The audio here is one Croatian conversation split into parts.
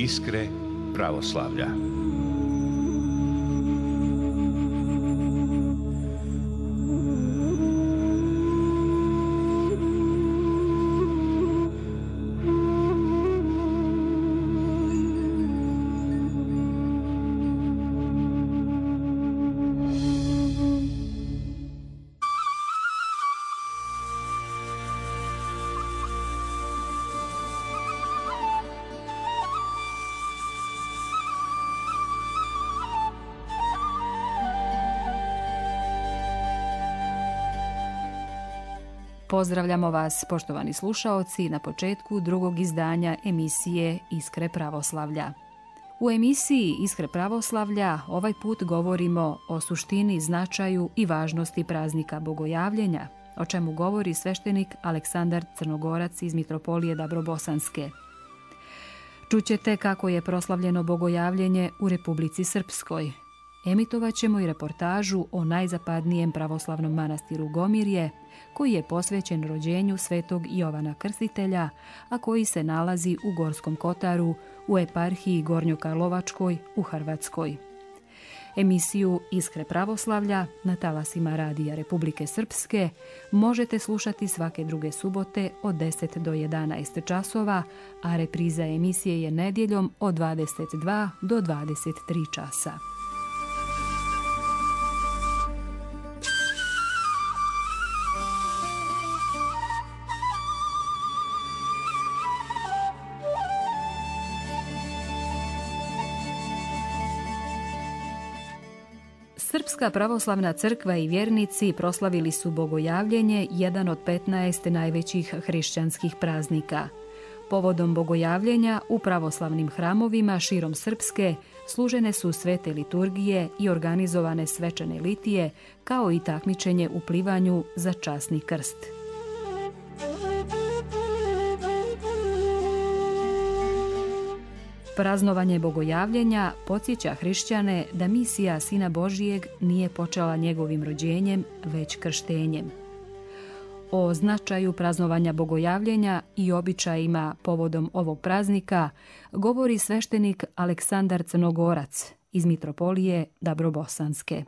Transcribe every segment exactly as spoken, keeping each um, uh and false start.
Iskre pravoslavlja. Pozdravljamo vas, poštovani slušaoci, na početku drugog izdanja emisije Iskre pravoslavlja. U emisiji Iskre pravoslavlja ovaj put govorimo o suštini, značaju i važnosti praznika Bogojavljenja, o čemu govori sveštenik Aleksandar Crnogorac iz Mitropolije Dabrobosanske. Čućete kako je proslavljeno Bogojavljenje u Republici Srpskoj. Emitovat ćemo i reportažu o najzapadnijem pravoslavnom manastiru Gomirje, koji je posvećen rođenju svetog Jovana Krstitelja, a koji se nalazi u Gorskom Kotaru, u eparhiji Gornjokarlovačkoj u Hrvatskoj. Emisiju Iskre pravoslavlja na talasima Radija Republike Srpske možete slušati svake druge subote od deset do jedanaest časova, a repriza emisije je nedjeljom od dvadeset dva do dvadeset tri časa. Srpska pravoslavna crkva i vjernici proslavili su Bogojavljenje, jedan od petnaest najvećih hrišćanskih praznika. Povodom Bogojavljenja u pravoslavnim hramovima širom Srpske služene su svete liturgije i organizovane svečane litije, kao i takmičenje u plivanju za časni krst. Praznovanje Bogojavljenja podsjeća hrišćane da misija Sina Božijeg nije počela njegovim rođenjem, već krštenjem. O značaju praznovanja Bogojavljenja i običajima povodom ovog praznika govori sveštenik Aleksandar Crnogorac iz Mitropolije Dabrobosanske.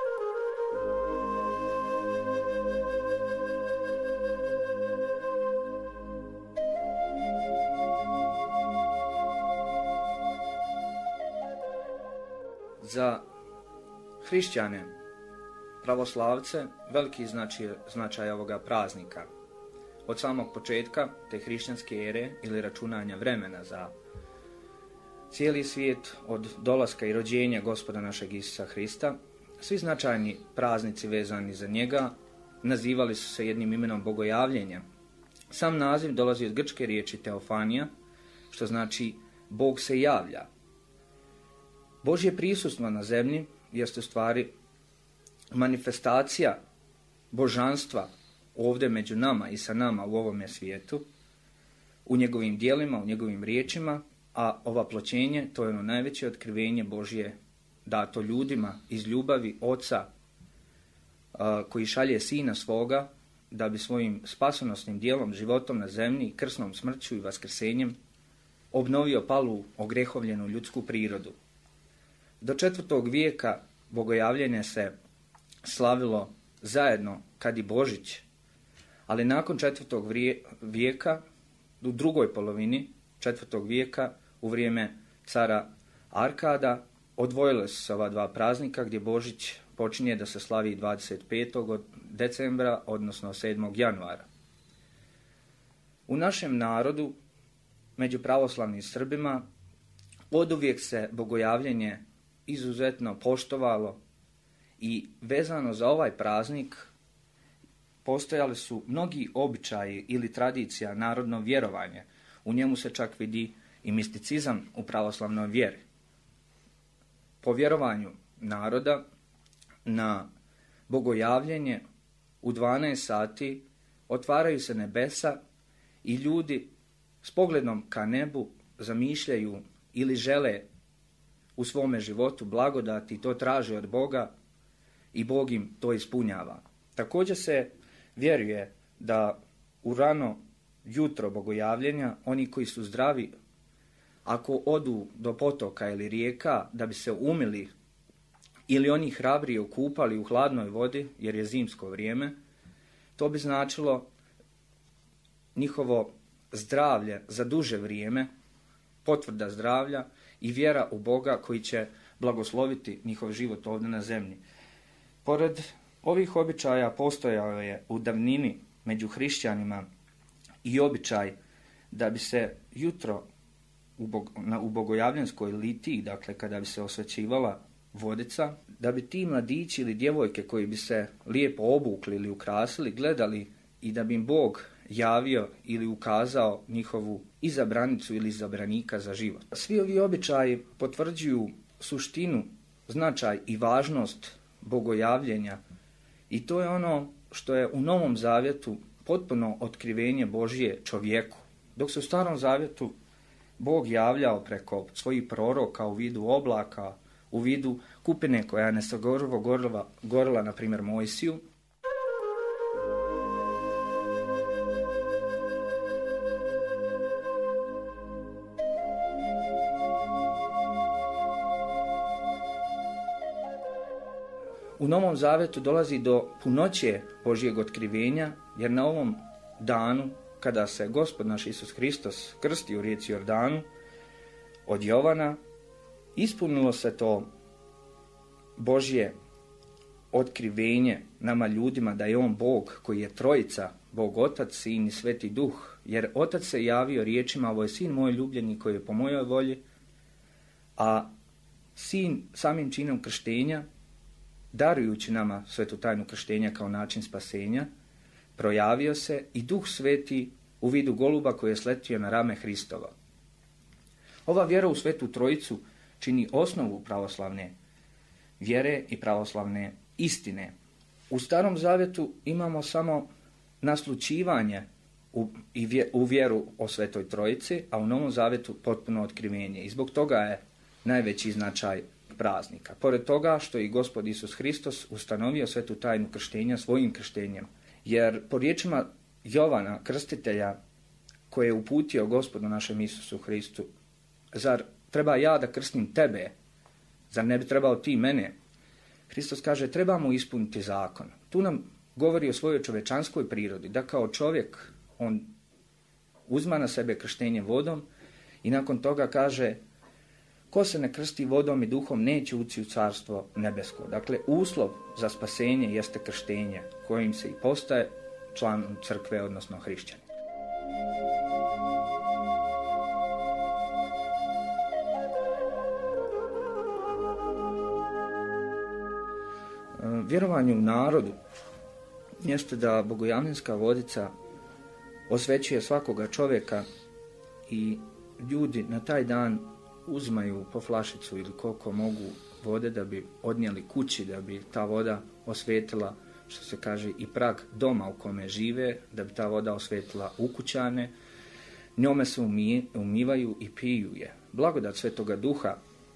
Za hrišćane, pravoslavce, veliki značaj, značaj ovoga praznika. Od samog početka te hrišćanske ere ili računanja vremena za cijeli svijet, od dolaska i rođenja Gospoda našeg Isusa Hrista, svi značajni praznici vezani za njega nazivali su se jednim imenom Bogojavljenja. Sam naziv dolazi od grčke riječi teofanija, što znači Bog se javlja. Božje prisustvo na zemlji jest u stvari manifestacija božanstva ovdje među nama i sa nama u ovome svijetu, u njegovim djelima, u njegovim riječima, a ovaploćenje to je ono najveće otkrivenje Božje dato ljudima iz ljubavi Oca a, koji šalje Sina svoga da bi svojim spasonosnim djelom, životom na zemlji, krsnom smrću i vaskrsenjem obnovio palu ogrehovljenu ljudsku prirodu. Do četvrtog vijeka Bogojavljenje se slavilo zajedno kad i Božić, ali nakon četvrtog vijeka, u drugoj polovini četvrtog vijeka, u vrijeme cara Arkada, odvojile su se ova dva praznika gdje Božić počinje da se slavi dvadeset petog decembra, odnosno sedmog januara. U našem narodu, među pravoslavnim Srbima, oduvijek se Bogojavljenje izuzetno poštovalo i vezano za ovaj praznik postojali su mnogi običaji ili tradicija, narodno vjerovanje. U njemu se čak vidi i misticizam u pravoslavnoj vjeri. Po vjerovanju naroda na Bogojavljenje u dvanaest sati otvaraju se nebesa i ljudi s pogledom ka nebu zamišljaju ili žele u svome životu blagodati, to traže od Boga i Bog im to ispunjava. Također se vjeruje da u rano jutro Bogojavljenja oni koji su zdravi ako odu do potoka ili rijeka da bi se umili, ili oni hrabrije okupali u hladnoj vodi, jer je zimsko vrijeme, to bi značilo njihovo zdravlje za duže vrijeme, potvrda zdravlja i vjera u Boga koji će blagosloviti njihov život ovdje na zemlji. Pored ovih običaja postojao je u davnini među hrišćanima i običaj da bi se jutro u, bog, na, u bogojavljanskoj litiji, dakle kada bi se osvećivala vodica, da bi ti mladići ili djevojke koji bi se lijepo obukli ili ukrasili, gledali i da bi im Bog javio ili ukazao njihovu izabranicu ili izabranika za život. Svi ovi običaji potvrđuju suštinu, značaj i važnost bogojavljenja i to je ono što je u Novom Zavjetu potpuno otkrivenje Božje čovjeku. Dok se u Starom Zavjetu Bog javljao preko svojih proroka u vidu oblaka, u vidu kupine koja je nesagorivo gorila, gorila, na primjer, Mojsiju, u Novom Zavjetu dolazi do punoće Božjeg otkrivenja, jer na ovom danu, kada se Gospod naš Isus Hristos krsti u rijeci Jordanu od Jovana, ispunilo se to Božje otkrivenje nama ljudima da je on Bog koji je trojica, Bog Otac, Sin i Sveti Duh, jer Otac se javio riječima: ovo je Sin moj ljubljeni koji je po mojoj volji, a Sin samim činom krštenja, darujući nama svetu tajnu krštenja kao način spasenja, projavio se i Duh Sveti u vidu goluba koji je sletio na rame Hristova. Ova vjera u Svetu Trojicu čini osnovu pravoslavne vjere i pravoslavne istine. U Starom Zavjetu imamo samo naslućivanje u, i vje, u vjeru o Svetoj Trojici, a u Novom Zavjetu potpuno otkrivenje. I zbog toga je najveći značaj praznika. Pored toga što je i Gospod Isus Hristos ustanovio svetu tajnu krštenja svojim krštenjem. Jer po riječima Jovana, krstitelja, koje je uputio Gospodu našem Isusu Hristu: zar treba ja da krstim tebe? Zar ne bi trebao ti mene? Hristos kaže: trebamo ispuniti zakon. Tu nam govori o svojoj čovečanskoj prirodi, da kao čovjek on uzma na sebe krštenje vodom i nakon toga kaže: ko se ne krsti vodom i duhom neće ući u carstvo nebesko. Dakle, uslov za spasenje jeste krštenje, kojim se i postaje član crkve, odnosno hrišćanin. Vjerovanje u narodu jeste da bogojavljanska vodica osvećuje svakoga čovjeka i ljudi na taj dan uzmaju po flašicu ili koliko mogu vode da bi odnijeli kući, da bi ta voda osvetila, što se kaže, i prag doma u kome žive, da bi ta voda osvetila ukućane. Njome se umije, umivaju i piju je. Blagodat Svetoga Duha,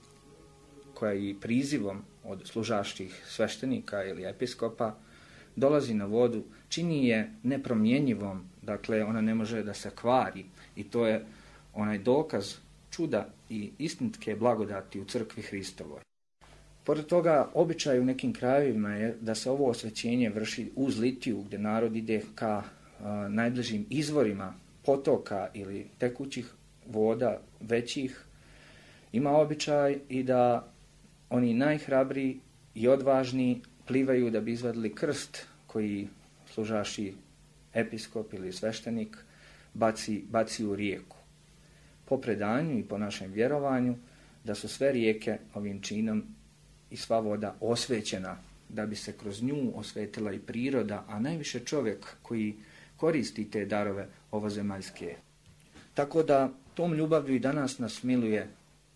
koja i prizivom od služaštih sveštenika ili episkopa dolazi na vodu, čini je nepromjenjivom, dakle ona ne može da se kvari, i to je onaj dokaz čuda i istinske blagodati u crkvi Hristovoj. Pored toga, običaj u nekim krajevima je da se ovo osvećenje vrši uz litiju, gdje narod ide ka a, najbližim izvorima potoka ili tekućih voda većih. Ima običaj i da oni najhrabriji i odvažniji plivaju da bi izvadili krst koji služaši episkop ili sveštenik baci, baci u rijeku. Po predanju i po našem vjerovanju da su sve rijeke ovim činom i sva voda osvećena, da bi se kroz nju osvetila i priroda, a najviše čovjek koji koristi te darove ovozemaljske. Tako da tom ljubavlju i danas nas miluje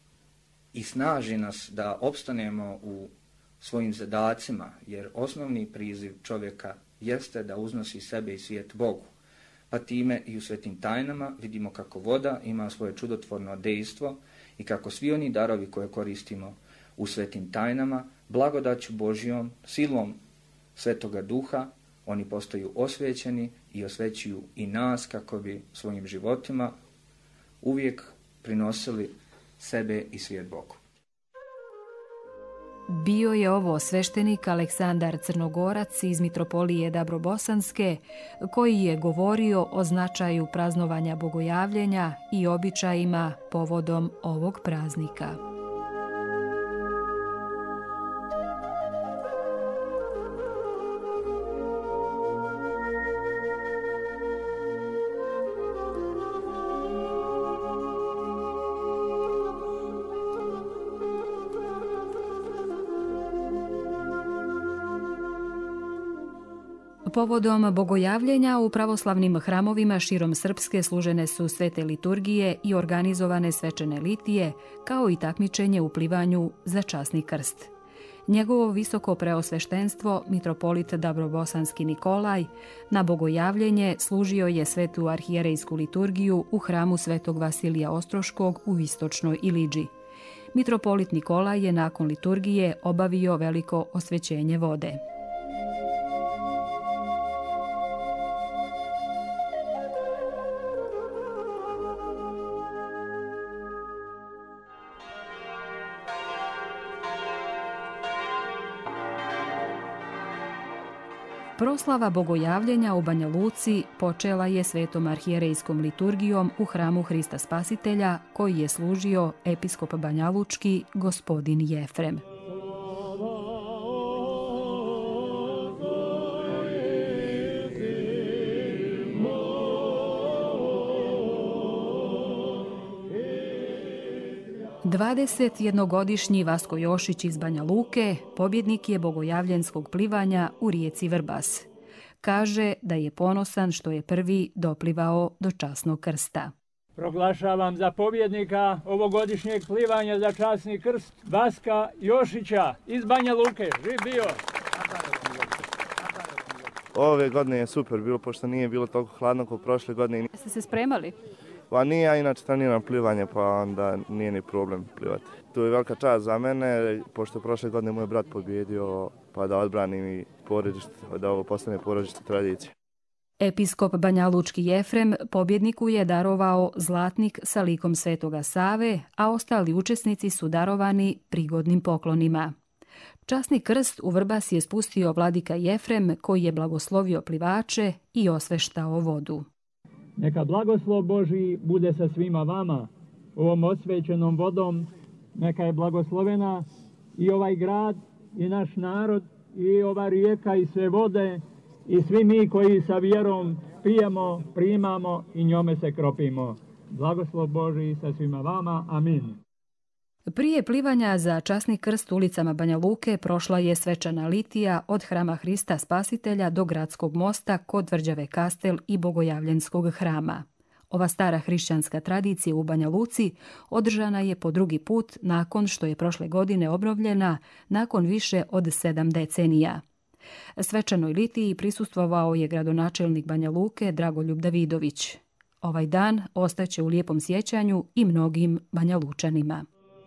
i snaži nas da opstanemo u svojim zadacima, jer osnovni priziv čovjeka jeste da uznosi sebe i svijet Bogu. Pa time i u svetim tajnama vidimo kako voda ima svoje čudotvorno dejstvo i kako svi oni darovi koje koristimo u svetim tajnama, blagodaću Božjom, silom Svetoga Duha, oni postaju osvećeni i osvećuju i nas kako bi svojim životima uvijek prinosili sebe i svijet Bogu. Bio je ovo sveštenik Aleksandar Crnogorac iz Mitropolije Dabrobosanske, koji je govorio o značaju praznovanja bogojavljenja i običajima povodom ovog praznika. Povodom bogojavljenja u pravoslavnim hramovima širom Srpske služene su svete liturgije i organizovane svečane litije, kao i takmičenje u plivanju za časni krst. Njegovo visoko preosveštenstvo, mitropolit Dabrobosanski Nikolaj, na bogojavljenje služio je svetu arhijerejsku liturgiju u hramu svetog Vasilija Ostroškog u istočnoj Ilidži. Mitropolit Nikolaj je nakon liturgije obavio veliko osvećenje vode. Proslava bogojavljenja u Banja Luci počela je svetom arhijerejskom liturgijom u hramu Hrista Spasitelja, koji je služio episkop banjalučki gospodin Jefrem. dvadesetjednogodišnji Vasko Jošić iz Banja Luke pobjednik je bogojavljenskog plivanja u rijeci Vrbas. Kaže da je ponosan što je prvi doplivao do časnog krsta. Proglašavam za pobjednika ovogodišnjeg plivanja za časni krst Vaska Jošića iz Banja Luke. Živ bio! Ove godine je super bilo, pošto nije bilo toliko hladno kao prošle godine. Jeste se spremali? Pa nije, ja inače treniram plivanje, pa onda nije ni problem plivati. To je velika čast za mene, pošto prošle godine moj brat pobjedio, pa da odbranim i porodište, da ovo postane porodište tradicije. Episkop banjalučki Jefrem pobjedniku je darovao zlatnik sa likom Svetoga Save, a ostali učesnici su darovani prigodnim poklonima. Časni krst u Vrbas je spustio vladika Jefrem, koji je blagoslovio plivače i osveštao vodu. Neka blagoslov Božji bude sa svima vama, ovom osvećenom vodom, neka je blagoslovena i ovaj grad, i naš narod, i ova rijeka, i sve vode, i svi mi koji sa vjerom pijemo, primamo i njome se kropimo. Blagoslov Božji sa svima vama. Amin. Prije plivanja za časni krst ulicama Banja Luke prošla je svečana litija od hrama Hrista Spasitelja do gradskog mosta kod tvrđave Kastel i bogojavljenskog hrama. Ova stara hrišćanska tradicija u Banja Luci održana je po drugi put nakon što je prošle godine obnovljena nakon više od sedam decenija. Svečanoj litiji prisustvovao je gradonačelnik Banja Luke Dragoljub Davidović. Ovaj dan ostaće u lijepom sjećanju i mnogim Banjalučanima.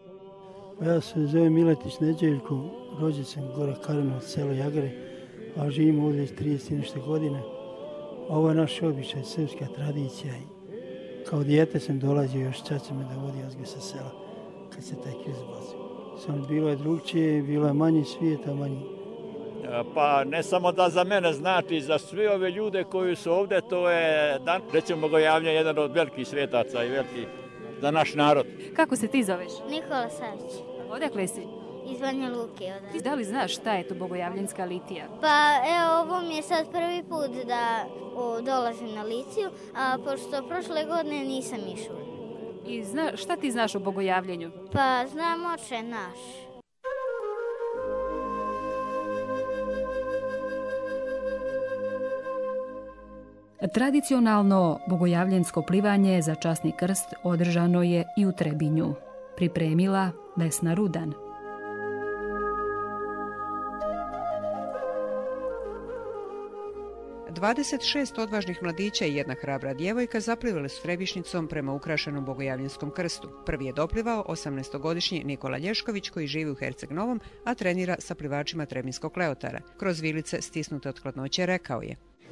Ja se zovem Miletić Neđeljko, rođen sam gore Karanovac, selo Jagare, a živim ovdje trideset nešto godina. Ovo je naš običaj, srpska tradicija. Kao dijete sam dolazio, još čača me da vodi ozgo sa sela, kad se taj krst bacio. Samo bilo je drugčije, bilo je manji svijet, a manji. Pa ne samo da za mene znači, za sve ove ljude koji su ovdje, to je dan, recimo, bogojavljenja, jedan od velikih svetaca i veliki za naš narod. Kako se ti zoveš? Nikola Savić. Odakle si? Iz Banja Luke. Odakle. Da li znaš šta je to bogojavljenska litija? Pa evo, ovo mi je sad prvi put da o, dolazim na litiju, a pošto prošle godine nisam išla. I zna, šta ti znaš o bogojavljenju? Pa znam Oče naš. Tradicionalno bogojavljensko plivanje za časni krst održano je i u Trebinju. Pripremila Vesna Rudan. dvadeset šest odvažnih mladića i jedna hrabra djevojka zaplivali su Trebišnicom prema ukrašenom bogojavljenskom krstu. Prvi je doplivao osamnaestogodišnji Nikola Lješković, koji živi u Herceg Novom, a trenira sa plivačima Trebinskog Kleotara. Kroz vilice stisnute od hladnoće rekao je: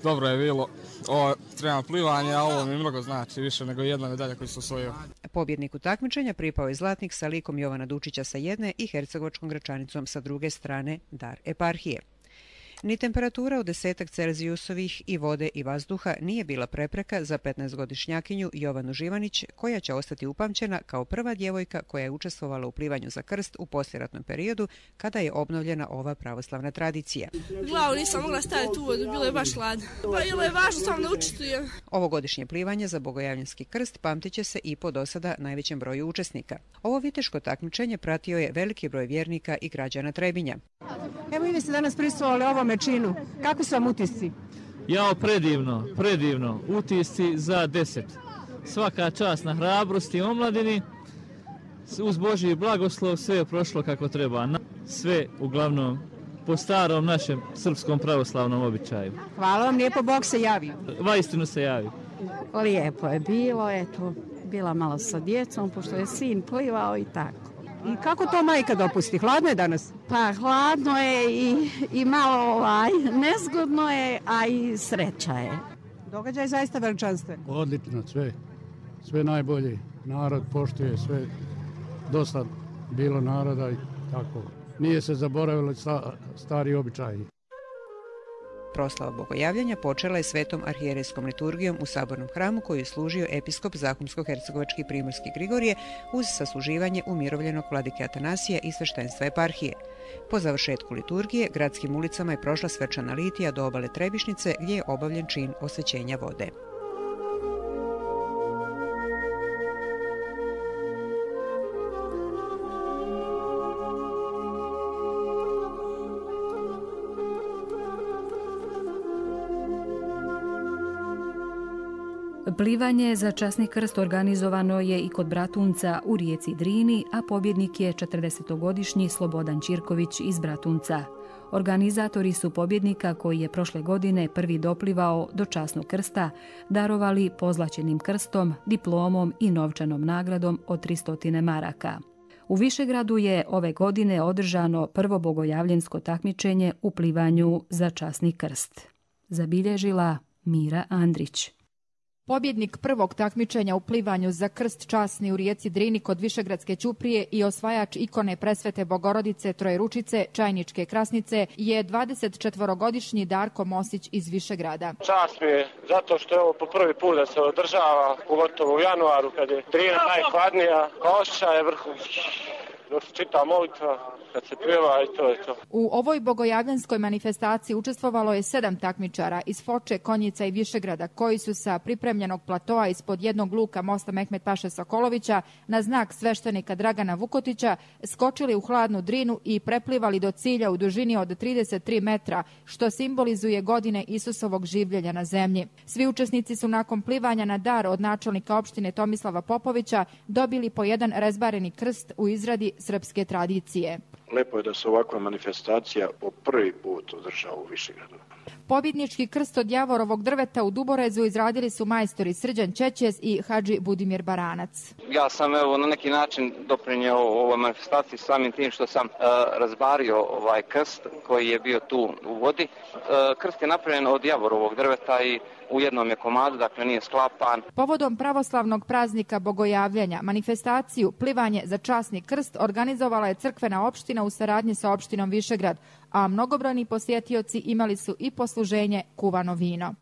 Dobro je bilo ovo trenutno plivanje, a ovo mi mnogo znači više nego jedna medalja koju su osvojio. Pobjedniku takmičenja pripao je zlatnik sa likom Jovana Dučića sa jedne i hercegovačkom Gračanicom sa druge strane dar eparhije. Ni temperatura od desetak Celzijusovih i vode i vazduha nije bila prepreka za petnaestogodišnjakinju Jovanu Živanić, koja će ostati upamćena kao prva djevojka koja je učestvovala u plivanju za krst u poslijeratnom periodu kada je obnovljena ova pravoslavna tradicija. Glavu nisam mogla staviti u vodu, bilo je baš hladno. Pa bilo je važno sam naučiti. Ovogodišnje plivanje za Bogojavljanski krst pamtit će se i po dosada najvećem broju učesnika. Ovo viteško takmičenje pratio je veliki broj vjernika i građana Trebinja. Evo i vi ste danas prisustvovali ovome činu. Kako su vam utisci? Jao, predivno, predivno. Utisci za deset. Svaka čast na hrabrosti i omladini. Uz Božji blagoslov sve je prošlo kako treba. Sve uglavnom po starom našem srpskom pravoslavnom običaju. Hvala vam, lijepo, Bog se javi. Vaistinu se javi. Lijepo je bilo, eto, bila malo sa djecom, pošto je sin plivao i tako. I kako to majka dopusti? Hladno je danas? Pa hladno je i, i malo ovaj, nezgodno je, a i sreća je. Događaj zaista veličanstven. Odlično, sve. Sve najbolje. Narod poštuje sve. Dosta bilo naroda i tako. Nije se zaboravilo sta, stari običaji. Proslava Bogojavljanja počela je svetom arhijerejskom liturgijom u sabornom hramu koju je služio episkop Zahumsko-hercegovački Primorski Grigorije uz sasluživanje umirovljenog vladike Atanasija i sveštenstva eparhije. Po završetku liturgije gradskim ulicama je prošla svečana litija do obale Trebišnice gdje je obavljen čin osvećenja vode. Plivanje za časni krst organizovano je i kod Bratunca u rijeci Drini, a pobjednik je četrdesetogodišnji Slobodan Ćirković iz Bratunca. Organizatori su pobjednika, koji je prošle godine prvi doplivao do časnog krsta, darovali pozlaćenim krstom, diplomom i novčanom nagradom od tristo maraka. U Višegradu je ove godine održano prvo bogojavljensko takmičenje u plivanju za časni krst. Zabilježila Mira Andrić. Pobjednik prvog takmičenja u plivanju za krst časni u rijeci Drini kod Višegradske ćuprije i osvajač ikone Presvete Bogorodice Trojeručice Čajničke Krasnice je dvadesetčetvorogodišnji Darko Mosić iz Višegrada. Čast mi je zato što je ovo po prvi put da se održava, pogotovo u januaru kad je Drina najhladnija, osjećaj je vrhunski. Dok se čita molitva, kad se pjeva i to je to. U ovoj bogojavljanskoj manifestaciji učestvovalo je sedam takmičara iz Foče, Konjica i Višegrada, koji su sa pripremljenog platoa ispod jednog luka mosta Mehmet Paše Sokolovića na znak sveštenika Dragana Vukotića skočili u hladnu Drinu i preplivali do cilja u dužini od trideset tri metra, što simbolizuje godine Isusovog življenja na zemlji. Svi učesnici su nakon plivanja na dar od načelnika opštine Tomislava Popovića dobili po jedan rezbareni krst u izradi srpske tradicije. Lepo je da se ovakva manifestacija po prvi put održava u Višegradu. Pobjednički krst od Javorovog drveta u Duborezu izradili su majstori Srđan Čećez i hadži Budimir Baranac. Ja sam evo na neki način doprinio ovoj manifestaciji samim tim što sam uh, razbario ovaj krst koji je bio tu u vodi. Uh, krst je napravljen od Javorovog drveta i u jednom je komadu, dakle nije sklapan. Povodom pravoslavnog praznika Bogojavljanja, manifestaciju Plivanje za časni krst organizovala je crkvena opština u saradnji sa opštinom Višegrad, a mnogobrojni posjetioci imali su i posluženje kuvano vino.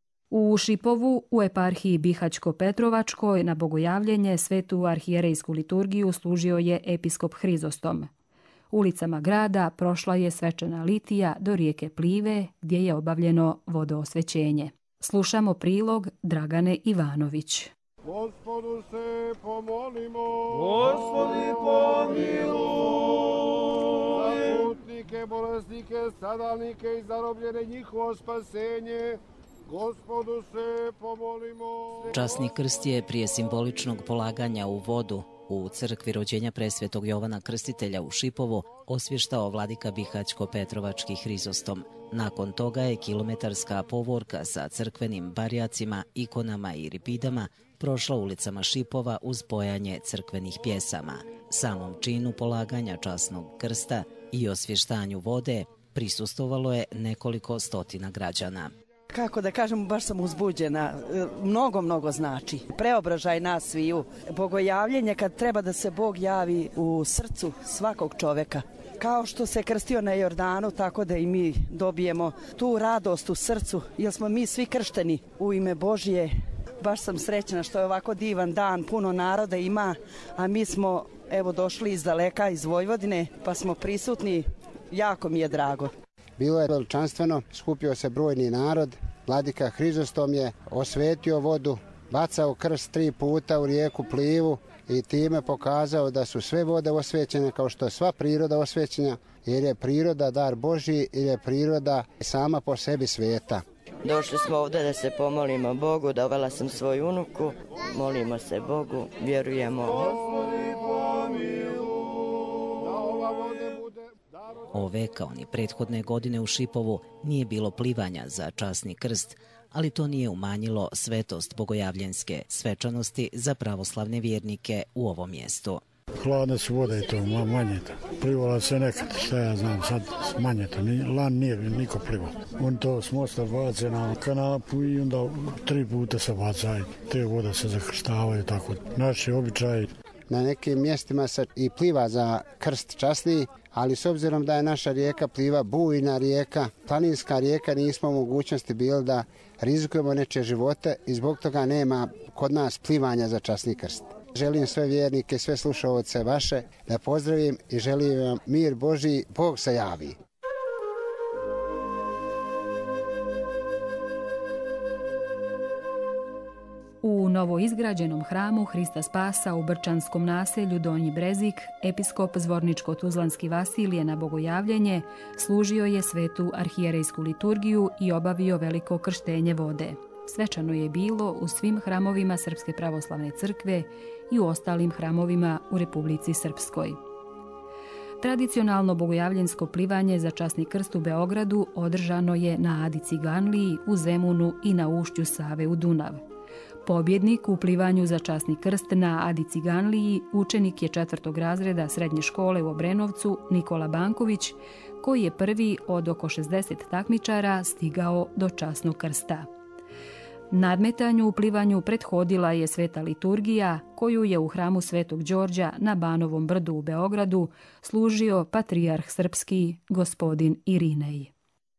U Šipovu, u eparhiji Bihać-Petrovačkoj, na bogojavljenje svetu arhijerejsku liturgiju služio je episkop Hrizostom. Ulicama grada prošla je svečana litija do rijeke Plive, gdje je obavljeno vodoosvećenje. Slušamo prilog Dragane Ivanović. Gospodu se pomolimo. Gospodi pomiluj. Za putnike, bolesnike, stradalnike i zarobljene njihovo spasenje. Gospodu se pomolimo. Časni krst je prije simboličnog polaganja u vodu u crkvi rođenja presvetog Jovana Krstitelja u Šipovo osvještao vladika Bihać-Petrovački Hrizostom. Nakon toga je kilometarska povorka sa crkvenim barjacima, ikonama i ripidama prošla ulicama Šipova uz pojanje crkvenih pjesama. Samom činu polaganja časnog krsta i osvještanju vode prisustvovalo je nekoliko stotina građana. kako da kažem, baš sam uzbuđena. Mnogo, mnogo znači. Preobražaj nas sviju. Bogojavljenje kad treba da se Bog javi u srcu svakog čoveka. Kao što se krstio na Jordanu, tako da i mi dobijemo tu radost u srcu, jer smo mi svi kršteni u ime Božje. Baš sam srećna što je ovako divan dan, puno naroda ima, a mi smo evo došli iz daleka, iz Vojvodine, pa smo prisutni, jako mi je drago. Bilo je veličanstveno, skupio se brojni narod, vladika Hrizostom je osvetio vodu, bacao krst tri puta u rijeku Plivu i time pokazao da su sve vode osvećene kao što je sva priroda osvećena, jer je priroda dar Božji, jer je priroda sama po sebi sveta. Došli smo ovdje da se pomolimo Bogu, dovela sam svoju unuku, molimo se Bogu, vjerujemo. Ove, kao ni prethodne godine u Šipovu, nije bilo plivanja za časni krst, ali to nije umanjilo svetost bogojavljenske svečanosti za pravoslavne vjernike u ovom mjestu. Hladne su vode i to, manje to. Plivala se nekad, šta ja znam, sad manje to. Lan nije niko plivao. On to s mosta bace na kanapu i onda tri puta se bacaju. Te vode se zakrštavaju, tako. Naši običaji. Na nekim mjestima se i pliva za krst časni, ali s obzirom da je naša rijeka Pliva bujna rijeka, planinska rijeka, nismo u mogućnosti bili da rizikujemo nečije živote i zbog toga nema kod nas plivanja za časni krst. Želim sve vjernike, sve slušaoce vaše da pozdravim i želim vam mir Božji, Bog se javi. U novoizgrađenom hramu Hrista Spasa u Brčanskom naselju Donji Brezik, episkop Zvorničko-Tuzlanski Vasilije na bogojavljenje služio je svetu arhijerejsku liturgiju i obavio veliko krštenje vode. Svečano je bilo u svim hramovima Srpske pravoslavne crkve i u ostalim hramovima u Republici Srpskoj. Tradicionalno bogojavljensko plivanje za časni krst u Beogradu održano je na Adi Ciganliji, u Zemunu i na ušću Save u Dunav. Pobjednik u plivanju za časni krst na Adi Ciganliji učenik je četvrtog razreda srednje škole u Obrenovcu Nikola Banković, koji je prvi od oko šezdeset takmičara stigao do časnog krsta. Nadmetanju u plivanju prethodila je sveta liturgija koju je u hramu Svetog Đorđa na Banovom brdu u Beogradu služio patrijarh srpski gospodin Irinej.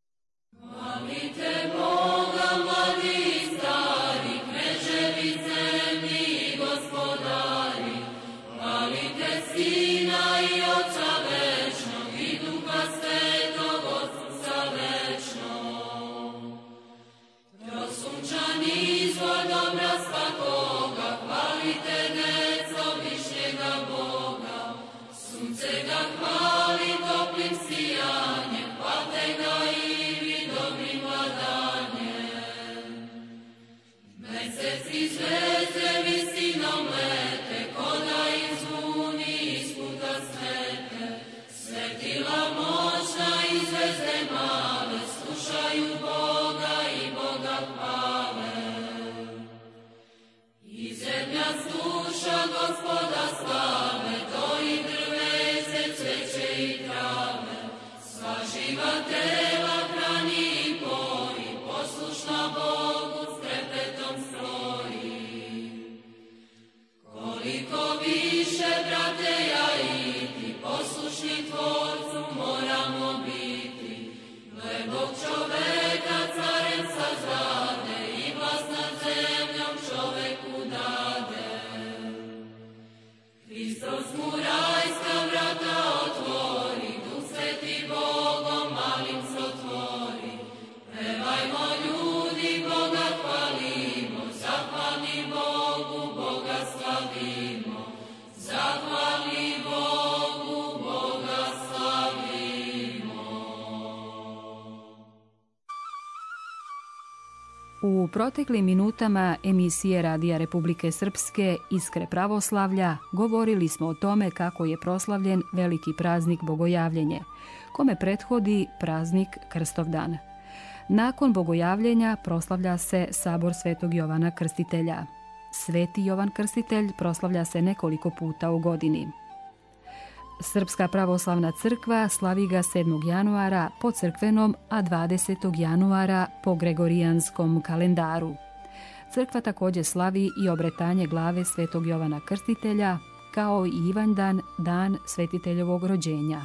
U proteklim minutama emisije Radija Republike Srpske Iskre pravoslavlja govorili smo o tome kako je proslavljen veliki praznik Bogojavljenje, kome prethodi praznik Krstovdan. Nakon Bogojavljenja proslavlja se Sabor Svetog Jovana Krstitelja. Sveti Jovan Krstitelj proslavlja se nekoliko puta u godini. Srpska pravoslavna crkva slavi ga sedmog januara po crkvenom, a dvadesetog januara po gregorijanskom kalendaru. Crkva također slavi i obretanje glave svetog Jovana Krstitelja, kao i Ivanjdan, dan svetiteljovog rođenja.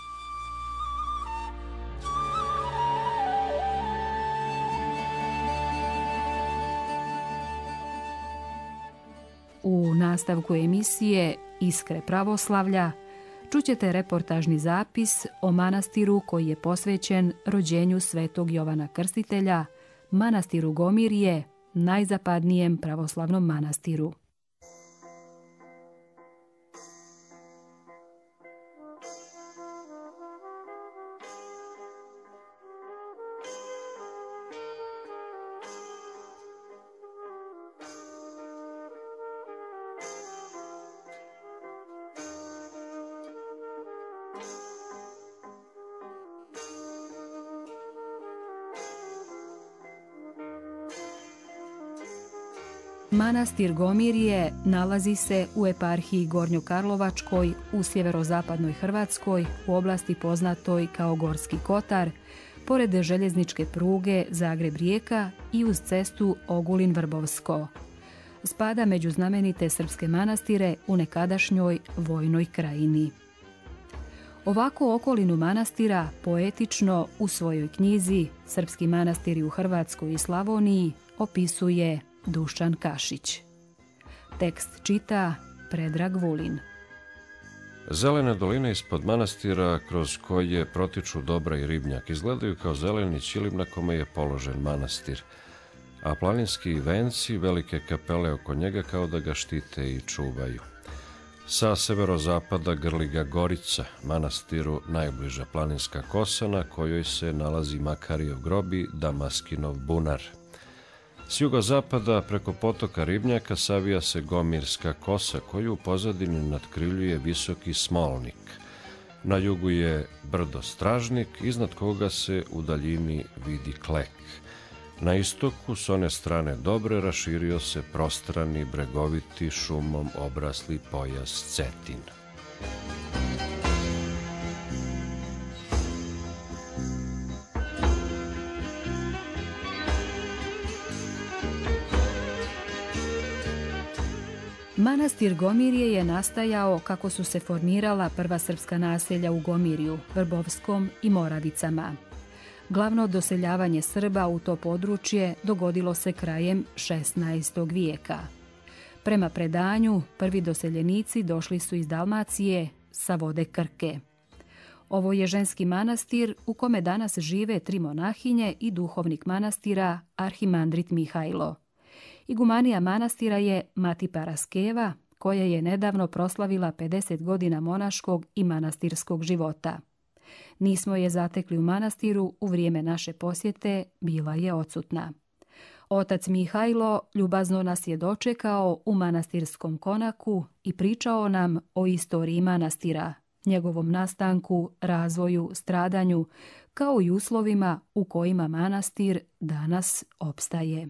U nastavku emisije Iskre pravoslavlja čućete reportažni zapis o manastiru koji je posvećen rođenju svetog Jovana Krstitelja, manastiru Gomirje, najzapadnijem pravoslavnom manastiru. Manastir Gomirje nalazi se u eparhiji Gornjokarlovačkoj u sjeverozapadnoj Hrvatskoj u oblasti poznatoj kao Gorski Kotar, pored željezničke pruge Zagreb-Rijeka i uz cestu Ogulin-Vrbovsko. Spada među znamenite srpske manastire u nekadašnjoj vojnoj krajini. Ovako okolinu manastira poetično u svojoj knjizi Srpski manastiri u Hrvatskoj i Slavoniji opisuje Dušan Kašić. Tekst čita Predrag Vulin. Zelene doline ispod manastira kroz koje protiču Dobra i Ribnjak izgledaju kao zeleni ćilim na kome je položen manastir, a planinski venci velike kapele oko njega kao da ga štite i čuvaju. Sa severozapada grli ga Gorica, manastiru najbliža planinska kosa na kojoj se nalazi Makarijov grob i Damaskinov bunar. S jugozapada preko potoka Ribnjaka savija se Gomirska kosa koju u pozadini nadkriljuje visoki Smolnik. Na jugu je brdo Stražnik, iznad koga se u daljini vidi Klek. Na istoku s one strane Dobre raširio se prostrani, bregoviti, šumom obrasli pojas Cetin. Manastir Gomirje je nastajao kako su se formirala prva srpska naselja u Gomirju, Vrbovskom i Moravicama. Glavno doseljavanje Srba u to područje dogodilo se krajem šesnaestog vijeka. Prema predanju, prvi doseljenici došli su iz Dalmacije sa vode Krke. Ovo je ženski manastir u kome danas žive tri monahinje i duhovnik manastira arhimandrit Mihajlo. Igumanija manastira je Mati Paraskeva, koja je nedavno proslavila pedeset godina monaškog i manastirskog života. Nismo je zatekli u manastiru, u vrijeme naše posjete bila je odsutna. Otac Mihajlo ljubazno nas je dočekao u manastirskom konaku i pričao nam o istoriji manastira, njegovom nastanku, razvoju, stradanju, kao i uslovima u kojima manastir danas opstaje.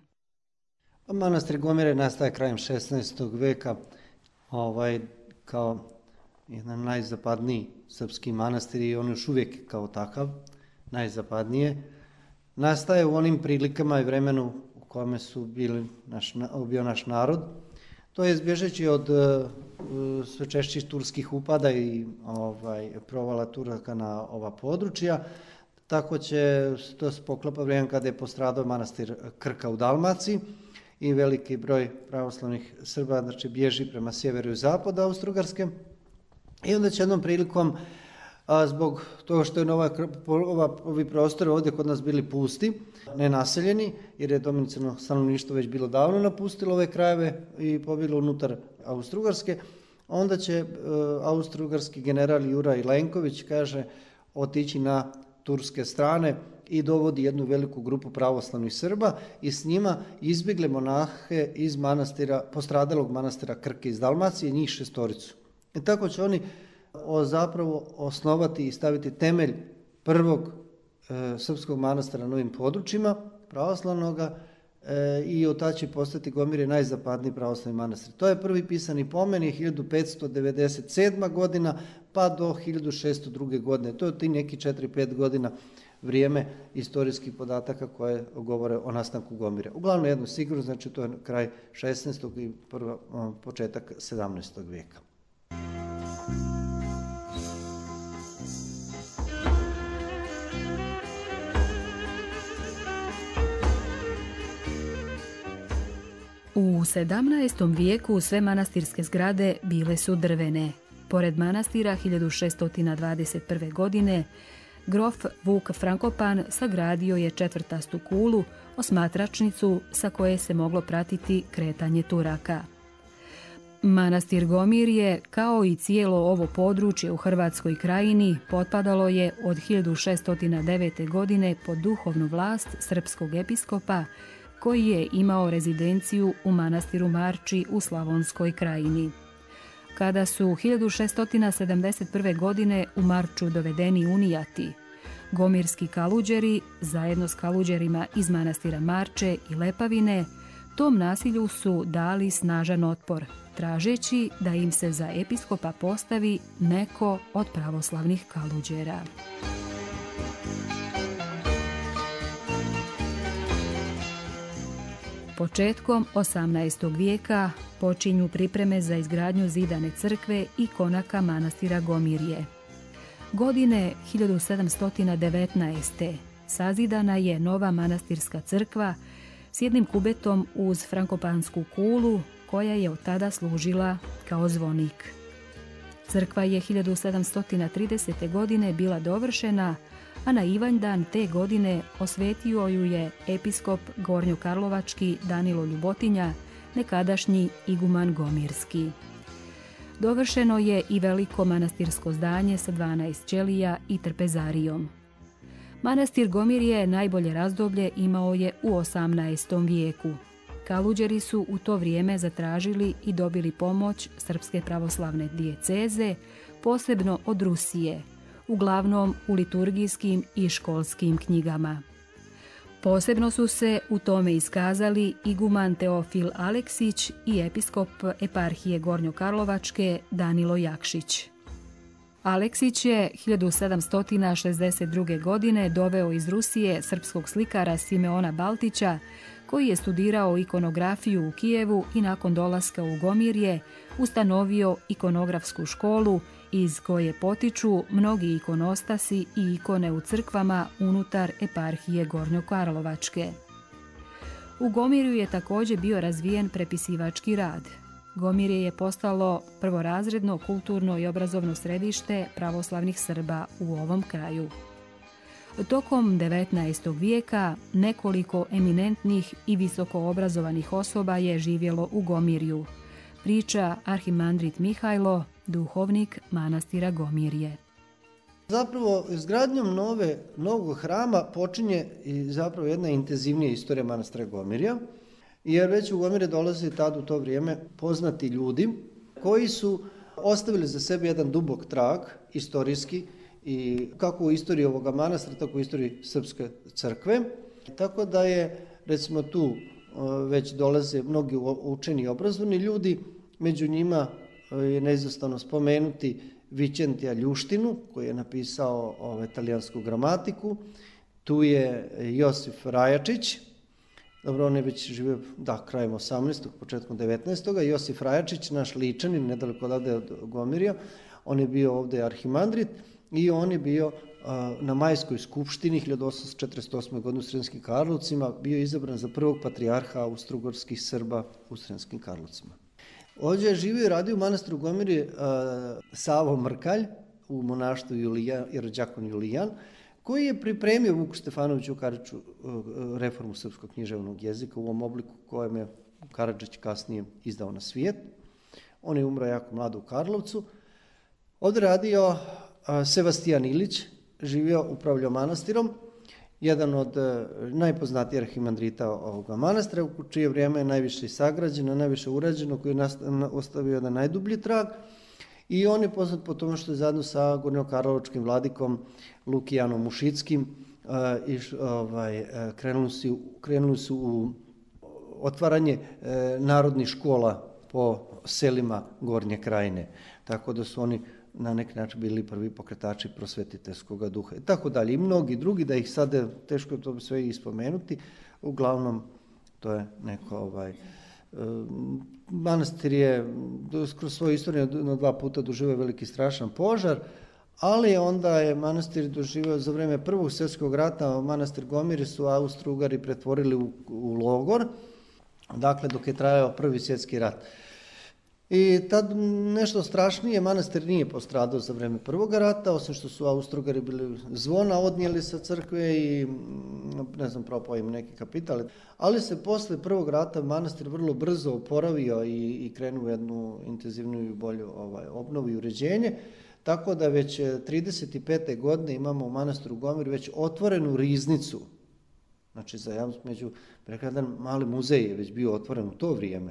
Manastir Gomirje nastaje krajem šesnaestog veka ovaj, kao jedan najzapadniji srpski manastir i on još uvijek kao takav, najzapadnije. Nastaje u onim prilikama i vremenu u kome su bili naš, bio naš narod. To je zbježeći od uh, sve češćih turskih upada i ovaj, provala Turaka na ova područja. Tako će to se poklapa vrijeme kada je postradao manastir Krka u Dalmaciji i veliki broj pravoslavnih Srba znači, bježi prema sjeveru i zapadu Austro-Ugarske. I onda će jednom prilikom, a, zbog toga što je ova, ova, ovi prostori ovdje kod nas bili pusti, nenaseljeni, jer je domicilno stanovništvo već bilo davno napustilo ove krajeve i pobilo unutar Austro-Ugarske, onda će uh, austro-ugarski general Juraj Lenković, kaže, otići na turske strane i dovodi jednu veliku grupu pravoslavnih Srba i s njima izbjegle monahe iz manastira, postradalog manastira Krke iz Dalmacije, njih šestoricu. I tako će oni o, zapravo osnovati i staviti temelj prvog e, srpskog manastira na ovim područjima, pravoslavnoga, e, i od tada će postati Gomirje najzapadniji pravoslavni manastir. To je prvi pisani pomen je hiljadu petsto devedeset sedma godina pa do hiljadu šesto druge godine. To je ti neki četiri pet godina vrijeme istorijskih podataka koje govore o nastanku Gomirja. Uglavnom jedno sigurno, znači to je kraj šesnaestog i prva, početak sedamnaestog vijeka. U sedamnaestom vijeku sve manastirske zgrade bile su drvene. Pored manastira hiljadu šesto dvadeset prve. godine grof Vuk Frankopan sagradio je četvrtastu kulu, osmatračnicu sa koje se moglo pratiti kretanje Turaka. Manastir Gomirje, kao i cijelo ovo područje u Hrvatskoj krajini, potpadalo je od hiljadu šesto devete. godine pod duhovnu vlast srpskog episkopa, koji je imao rezidenciju u manastiru Marči u Slavonskoj krajini. Kada su hiljadu šesto sedamdeset prve. godine u Marču dovedeni unijati, gomirski kaluđeri, zajedno s kaluđerima iz manastira Marče i Lepavine, tom nasilju su dali snažan otpor, tražeći da im se za episkopa postavi neko od pravoslavnih kaluđera. Početkom osamnaestog vijeka počinju pripreme za izgradnju zidane crkve i konaka manastira Gomirje. Godine hiljadu sedamsto devetnaeste. sazidana je nova manastirska crkva s jednim kubetom uz frankopansku kulu koja je od tada služila kao zvonik. Crkva je hiljadu sedamsto tridesete. godine bila dovršena, a na Ivanjdan te godine osvetio ju je episkop Gornjokarlovački Danilo Ljubotinja, nekadašnji iguman Gomirski. Dovršeno je i veliko manastirsko zdanje sa dvanaest ćelija i trpezarijom. Manastir Gomirje najbolje razdoblje imao je u osamnaestom vijeku. Kaluđeri su u to vrijeme zatražili i dobili pomoć Srpske pravoslavne dijeceze, posebno od Rusije, uglavnom u liturgijskim i školskim knjigama. Posebno su se u tome iskazali iguman Teofil Aleksić i episkop eparhije Gornjokarlovačke Danilo Jakšić. Aleksić je hiljadu sedamsto šezdeset druge. godine doveo iz Rusije srpskog slikara Simeona Baltića, koji je studirao ikonografiju u Kijevu i nakon dolaska u Gomirje ustanovio ikonografsku školu iz koje potiču mnogi ikonostasi i ikone u crkvama unutar eparhije Gornjokarlovačke. U Gomirju je također bio razvijen prepisivački rad. Gomirje je postalo prvorazredno kulturno i obrazovno središte pravoslavnih Srba u ovom kraju. Tokom devetnaestog vijeka nekoliko eminentnih i visoko obrazovanih osoba je živjelo u Gomirju, priča arhimandrit Mihajlo, duhovnik manastira Gomirje. Zapravo, izgradnjom nove, novog hrama počinje i zapravo jedna intenzivnija istorija manastira Gomirja, jer već u Gomirje dolaze tad u to vrijeme poznati ljudi koji su ostavili za sebe jedan dubok trag, istorijski, i kako u istoriji ovoga manastira, tako u istoriji Srpske crkve. Tako da je, recimo tu već dolaze mnogi učeni i obrazovani ljudi, među njima je neizostavno spomenuti Vičentija Ljuštinu, koji je napisao ove, italijansku gramatiku. Tu je Josif Rajačić, dobro, on je već živio, da, krajem osamnaestog. početkom devetnaestog. Josif Rajačić, naš Ličanin, nedaleko odavde od Gomirja, on je bio ovdje arhimandrit i on je bio a, na Majskoj skupštini hiljadu osamsto četrdeset osme. godine u Sremskim Karlovcima, bio izabran za prvog patrijarha austrougarskih Srba u Sremskim Karlovcima. Ovdje je živio i radio u manastiru Gomirje Savo Mrkalj u monaštvu Julijan, Jerođakon Julijan, koji je pripremio Vuku Stefanoviću Karadžiću reformu srpskog književnog jezika u ovom obliku kojem je Karadžić kasnije izdao na svijet. On je umro jako mlado u Karlovcu. Ovdje radio Sebastijan Ilić, živio, upravljao manastirom, jedan od najpoznatijih arhimandrita ovoga manastira, u čije vrijeme je najviše sagrađeno, najviše urađeno, koji je ostavio jedan najdublji trag. I on je poznat po tome što je zajedno sa gornjokarlovačkim vladikom Lukijanom Mušickim uh, iš, ovaj, krenuli, su, krenuli su u otvaranje narodnih škola po selima Gornje Krajine. Tako da su oni na neki način bili prvi pokretači prosvetiteljskog duha i tako dalje. I mnogi drugi, da ih sada teško je to sve ispomenuti, uglavnom to je neko ovaj... Manastir je kroz svoju istoriju na dva puta doživio veliki strašan požar, ali onda je manastir doživio za vrijeme Prvog svjetskog rata, manastir Gomiri su Austro-Ugari pretvorili u, u logor, dakle dok je trajao Prvi svjetski rat. I tad nešto strašnije, manastir nije postradao za vrijeme Prvog rata, osim što su Austro-Ugari bili zvona odnijeli sa crkve i ne znam, propao im neki kapital. Ali se posle Prvog rata manastir vrlo brzo oporavio i, i krenuo u jednu intenzivniju i bolju ovaj, obnovu i uređenje, tako da već trideset pete godine imamo u manastiru Gomir već otvorenu riznicu. Znači za javnost među, rekao jedan mali muzej je već bio otvoren u to vrijeme.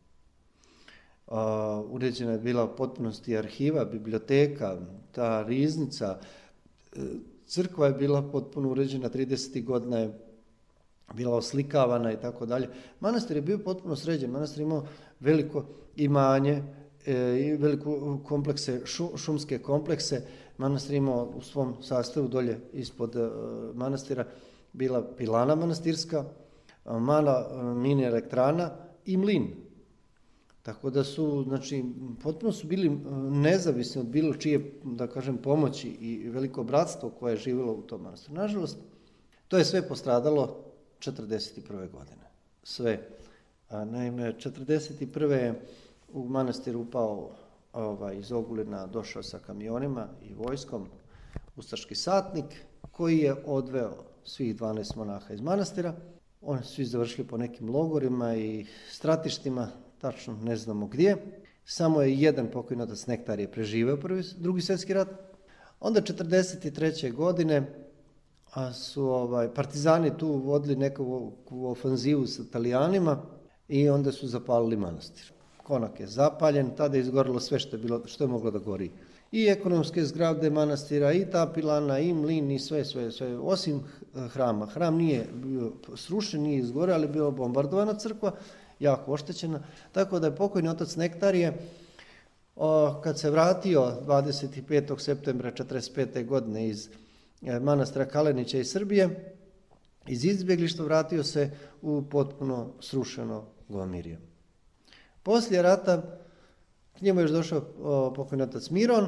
Uh, uređena je bila u potpunosti arhiva, biblioteka, ta riznica, crkva je bila potpuno uređena, tridesetih godina je bila oslikavana i tako dalje. Manastir je bio potpuno sređen, manastir je imao veliko imanje e, i veliko komplekse, šu, šumske komplekse. Manastir je imao u svom sastavu dolje ispod e, manastira bila pilana manastirska, mala e, mini elektrana i mlin. Tako da su, znači, potpuno su bili nezavisni od bilo čije, da kažem, pomoći i veliko bratstvo koje je živjelo u tom manastiru. Nažalost, to je sve postradalo četrdeset prve godine. Sve. A, naime, četrdeset prve je u manastir upao ovaj, iz Ogulina, došao sa kamionima i vojskom ustaški satnik koji je odveo svih dvanaest monaha iz manastira. Oni su svi završili po nekim logorima i stratištima, tačno ne znamo gdje. Samo je jedan pokojni otac Nektar je preživeo prvi, drugi svjetski rat. Onda četrdeset treće godine a su ovaj, partizani tu vodili neku ofanzivu sa Italijanima i onda su zapalili manastir. Konak je zapaljen, tada je izgorilo sve što je, bilo, što je moglo da gori. I ekonomske zgrade manastira, i ta pilana, i mlin, i sve, sve, sve, osim hrama. Hram nije bio srušen, nije izgoreo, ali bio bombardovana crkva, jako oštećena, tako da je pokojni otac Nektarije, o, kad se vratio dvadeset petog septembra četrdeset pete godine iz e, manastira Kalenića iz Srbije, iz izbjeglištva vratio se u potpuno srušeno Gomirje. Poslije rata k njemu je još došao o, pokojni otac Miron e,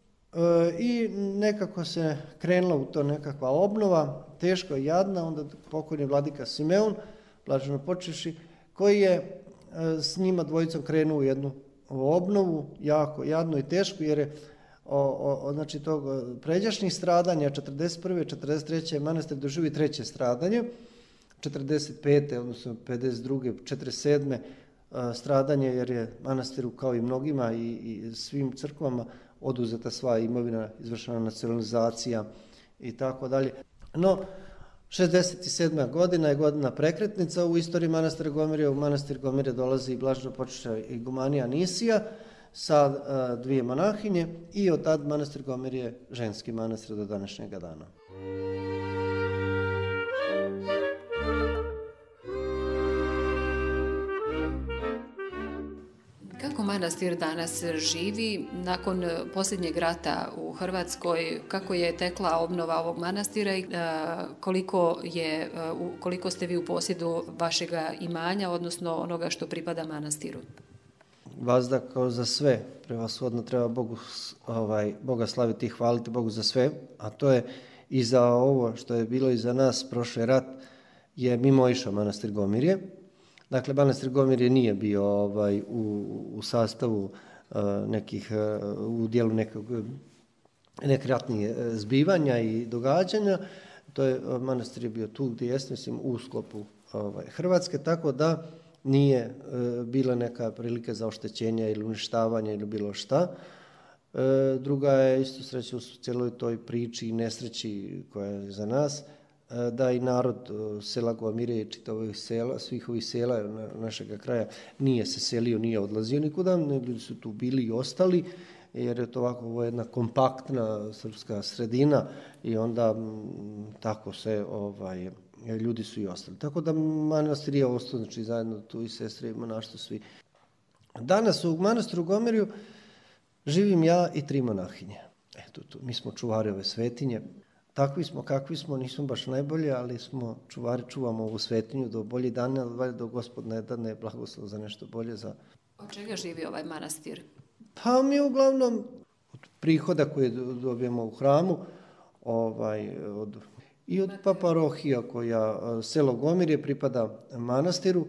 i nekako se krenula u to nekakva obnova, teško i jadna, onda pokojni vladika Simeon, blaženo počevši, koji je e, s njima dvojicom krenuo u jednu obnovu, jako jadnu i tešku, jer je o, o, znači tog pređašnjih stradanja, četrdeset prve četrdeset treće manastir doživi treće stradanje, četrdeset pete odnosno pedeset druge četrdeset sedme stradanje, jer je manastiru kao i mnogima i, i svim crkvama oduzeta sva imovina, izvršena nacionalizacija i tako dalje. No, šezdeset sedma godina je godina prekretnica u istoriji manastira Gomirja. U manastir Gomirja dolazi blaženo počešća igumanija Nisija sa a, dvije monahinje i od tad manastir Gomirja je ženski manastir do današnjega dana. Kako manastir danas živi nakon posljednjeg rata u Hrvatskoj? Kako je tekla obnova ovog manastira i koliko, je, koliko ste vi u posjedu vašega imanja, odnosno onoga što pripada manastiru? Vazda kao za sve, prevashodno treba Bogu, ovaj, Boga slaviti i hvaliti Bogu za sve, a to je i za ovo što je bilo i za nas prošli rat, je mimo išao manastir Gomirje. Dakle, manastir Gomirje nije bio ovaj, u, u sastavu uh, nekih, uh, u dijelu nekog, nekih ratnih zbivanja i događanja. To je, uh, manastir je bio tu gdje jest, mislim, u sklopu ovaj, Hrvatske, tako da nije uh, bila neka prilika za oštećenje ili uništavanje ili bilo šta. Uh, druga je isto sreća u cijeloj toj priči i nesreći koja je za nas, da i narod sela Gomirje i čitavih sela, svih ovih sela našeg kraja nije se selio, nije odlazio nikuda, ljudi su tu bili i ostali, jer je to ovako ovo jedna kompaktna srpska sredina i onda m, tako se ovaj, ljudi su i ostali. Tako da manastir je ostao, znači zajedno tu i sestre i monaštvo svi. Danas u manastiru Gomirju živim ja i tri monahinje. Eto, tu, mi smo čuvari ove svetinje. Takvi smo kakvi smo, nismo baš najbolje, ali smo čuvari, čuvamo ovu svetinju do bolji dana, ali do Gospod ne dane blagoslov za nešto bolje. Za... Od čega živi ovaj manastir? Pa mi uglavnom od prihoda koje dobijemo u hramu, ovaj, od, i od paparohija koja, selo Gomirje pripada manastiru,